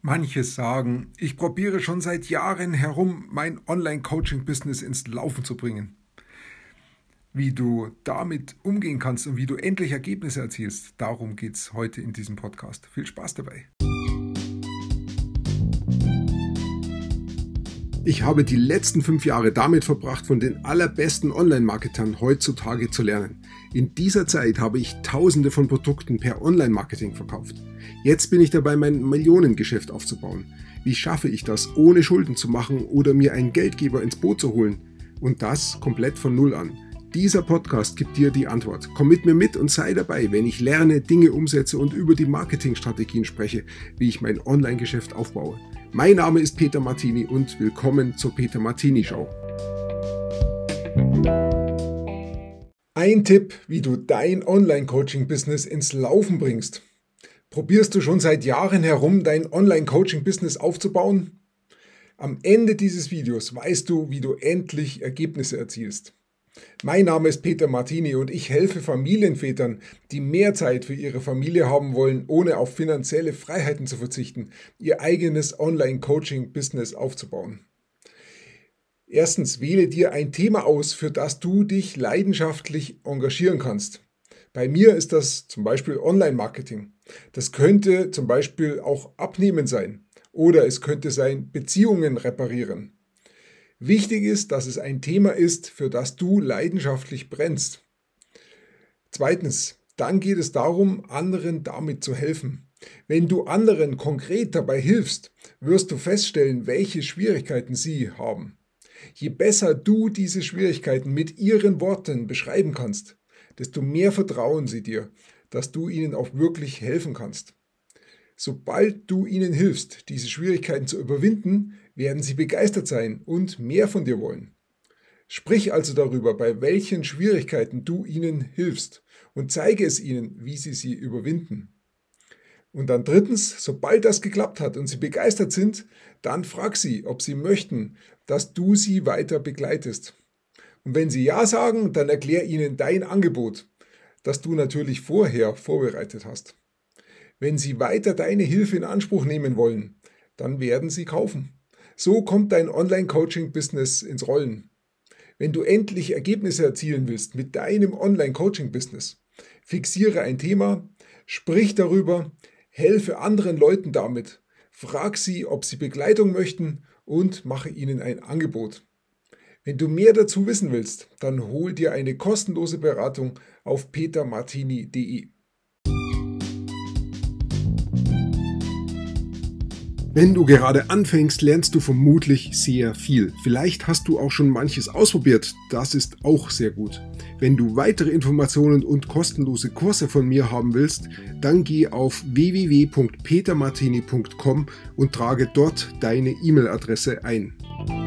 Manche sagen, ich probiere schon seit Jahren herum, mein Online-Coaching-Business ins Laufen zu bringen. Wie du damit umgehen kannst und wie du endlich Ergebnisse erzielst, darum geht es heute in diesem Podcast. Viel Spaß dabei! Ich habe die letzten 5 Jahre damit verbracht, von den allerbesten Online-Marketern heutzutage zu lernen. In dieser Zeit habe ich Tausende von Produkten per Online-Marketing verkauft. Jetzt bin ich dabei, mein Millionengeschäft aufzubauen. Wie schaffe ich das, ohne Schulden zu machen oder mir einen Geldgeber ins Boot zu holen? Und das komplett von Null an. Dieser Podcast gibt dir die Antwort. Komm mit mir mit und sei dabei, wenn ich lerne, Dinge umsetze und über die Marketingstrategien spreche, wie ich mein Online-Geschäft aufbaue. Mein Name ist Peter Martini und willkommen zur Peter Martini Show. Ein Tipp, wie du dein Online-Coaching-Business ins Laufen bringst. Probierst du schon seit Jahren herum, dein Online-Coaching-Business aufzubauen? Am Ende dieses Videos weißt du, wie du endlich Ergebnisse erzielst. Mein Name ist Peter Martini und ich helfe Familienvätern, die mehr Zeit für ihre Familie haben wollen, ohne auf finanzielle Freiheiten zu verzichten, ihr eigenes Online-Coaching-Business aufzubauen. Erstens, wähle dir ein Thema aus, für das du dich leidenschaftlich engagieren kannst. Bei mir ist das zum Beispiel Online-Marketing. Das könnte zum Beispiel auch Abnehmen sein oder es könnte sein Beziehungen reparieren. Wichtig ist, dass es ein Thema ist, für das du leidenschaftlich brennst. Zweitens, dann geht es darum, anderen damit zu helfen. Wenn du anderen konkret dabei hilfst, wirst du feststellen, welche Schwierigkeiten sie haben. Je besser du diese Schwierigkeiten mit ihren Worten beschreiben kannst, desto mehr vertrauen sie dir, dass du ihnen auch wirklich helfen kannst. Sobald du ihnen hilfst, diese Schwierigkeiten zu überwinden, werden sie begeistert sein und mehr von dir wollen. Sprich also darüber, bei welchen Schwierigkeiten du ihnen hilfst und zeige es ihnen, wie sie überwinden. Und dann drittens, sobald das geklappt hat und sie begeistert sind, dann frag sie, ob sie möchten, dass du sie weiter begleitest. Und wenn sie ja sagen, dann erklär ihnen dein Angebot, das du natürlich vorher vorbereitet hast. Wenn sie weiter deine Hilfe in Anspruch nehmen wollen, dann werden sie kaufen. So kommt dein Online-Coaching-Business ins Rollen. Wenn du endlich Ergebnisse erzielen willst mit deinem Online-Coaching-Business, fixiere ein Thema, sprich darüber, helfe anderen Leuten damit, frag sie, ob sie Begleitung möchten und mache ihnen ein Angebot. Wenn du mehr dazu wissen willst, dann hol dir eine kostenlose Beratung auf petermartini.de. Wenn du gerade anfängst, lernst du vermutlich sehr viel. Vielleicht hast du auch schon manches ausprobiert, das ist auch sehr gut. Wenn du weitere Informationen und kostenlose Kurse von mir haben willst, dann geh auf www.petermartini.com und trage dort deine E-Mail-Adresse ein.